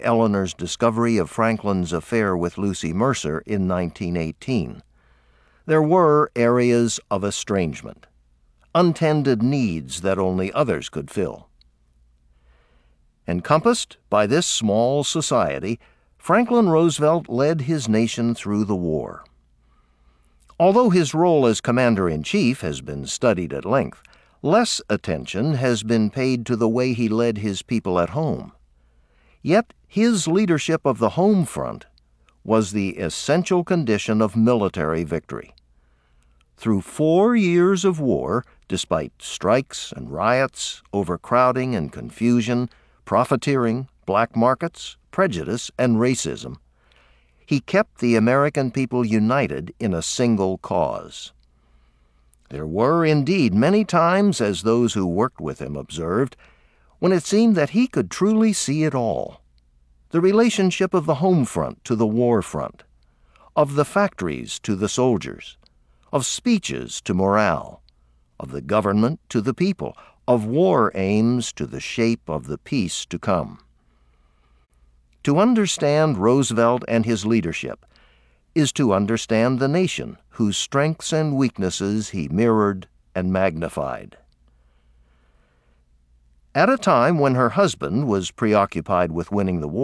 Eleanor's discovery of Franklin's affair with Lucy Mercer in 1918. There were areas of estrangement, untended needs that only others could fill. Encompassed by this small society, Franklin Roosevelt led his nation through the war. Although his role as Commander-in-Chief has been studied at length, less attention has been paid to the way he led his people at home. Yet his leadership of the home front was the essential condition of military victory. Through 4 years of war, despite strikes and riots, overcrowding and confusion, profiteering, black markets, prejudice, and racism, he kept the American people united in a single cause. There were indeed many times, as those who worked with him observed, when it seemed that he could truly see it all. The relationship of the home front to the war front, of the factories to the soldiers, of speeches to morale, of the government to the people, of war aims to the shape of the peace to come. To understand Roosevelt and his leadership is to understand the nation whose strengths and weaknesses he mirrored and magnified. At a time when her husband was preoccupied with winning the war,